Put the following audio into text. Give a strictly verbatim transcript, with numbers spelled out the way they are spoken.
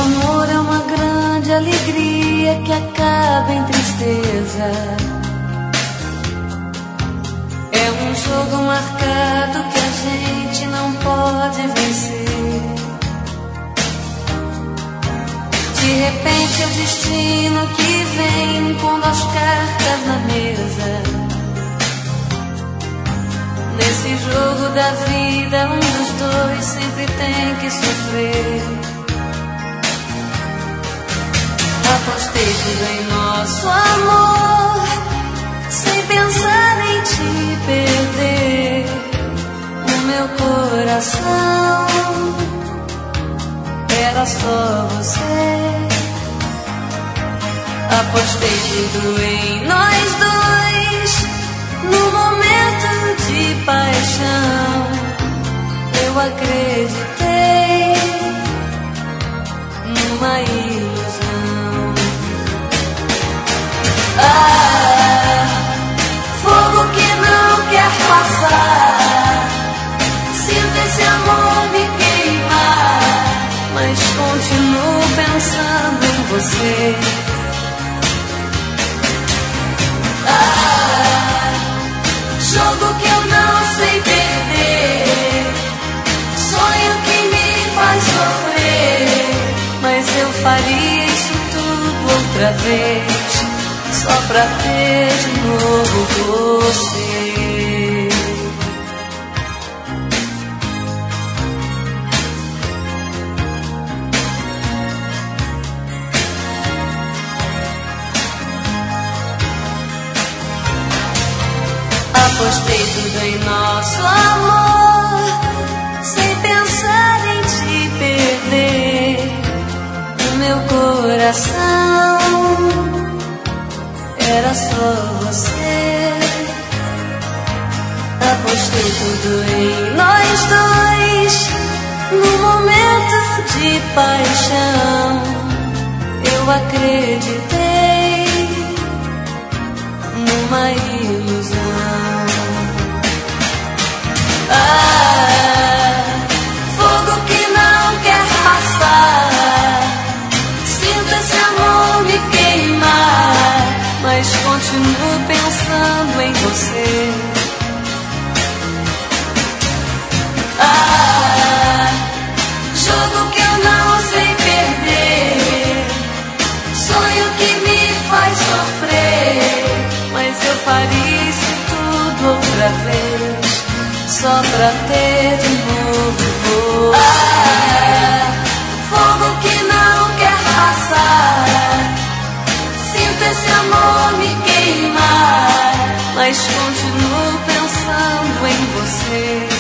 amor é uma grande alegria que acaba em tristeza. É um jogo marcado que a gente não pode vencer. De repente é o destino que vem pondo as cartas na mesa. Nesse jogo da vida, um dos dois sempre tem que sofrer. Apostei tudo em nosso amor, sem pensar em te perder. O meu coração era só você. Apostei tudo em nós dois, no momento de paixão. Eu acreditei numa ilusão. Ah, fogo que não quer passar. Sinto esse amor me queimar, mas continuo pensando em você. Ah, jogo que eu não sei perder, sonho que me faz sofrer, mas eu faria isso tudo outra vez, só pra ter de novo você. Apostei tudo em nosso amor, sem pensar em te perder. O meu coração era só você. Apostei tudo em nós dois, no momento de paixão. Eu acreditei numa ilusão. Ah, fogo que não quer passar. Sinto esse amor me queimar, mas continuo pensando em você. Ah, jogo que eu não sei perder, sonho que me faz sofrer, mas eu faria isso tudo outra vez, só pra ter de novo você. Ah, fogo que não quer passar. Sinto esse amor me queimar, mas continuo pensando em você.